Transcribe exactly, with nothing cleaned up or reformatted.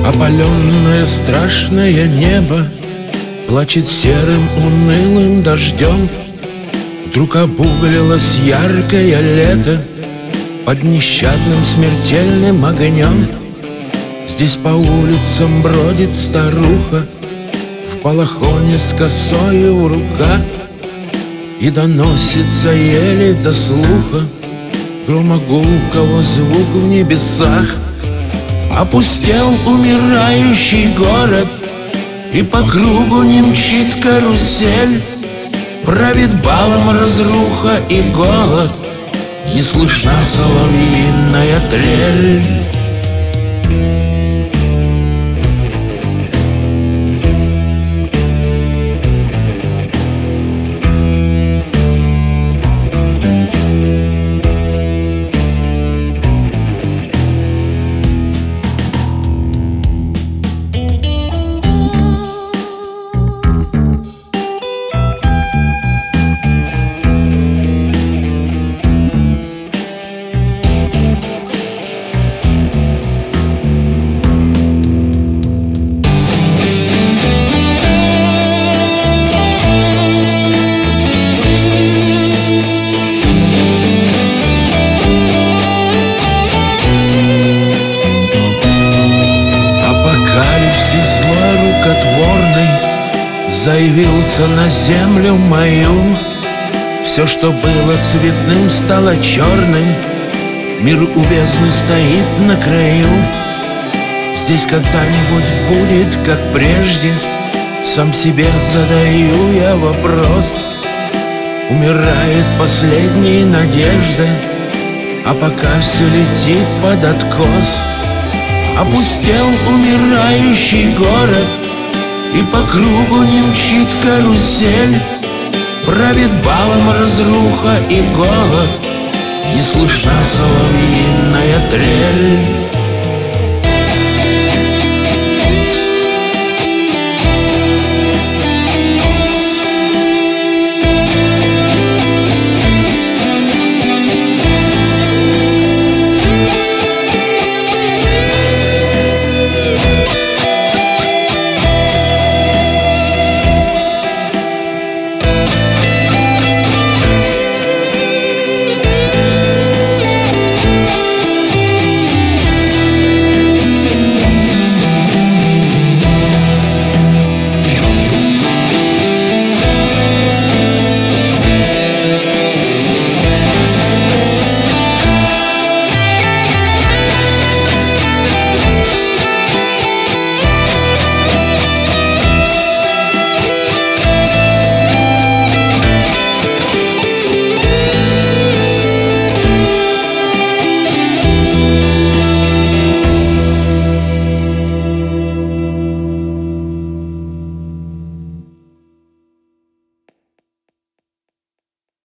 Опаленное страшное небо плачет серым унылым дождем. Вдруг обуглилось яркое лето под нещадным смертельным огнем. Здесь по улицам бродит старуха в балахоне с косою в руках, и доносится еле до слуха громогулкого звук в небесах. Опустел умирающий город, и по кругу не мчит карусель. Правит балом разруха и голод, не слышна соловьиная трель. Заявился на землю мою. Все, что было цветным, стало черным. Мир у бездны стоит на краю. Здесь когда-нибудь будет, как прежде? Сам себе задаю я вопрос. Умирает последняя надежда, а пока все летит под откос. Опустел умирающий город, и по кругу не мчит карусель. Правит балом разруха и голод, не слышна соловьиная трель.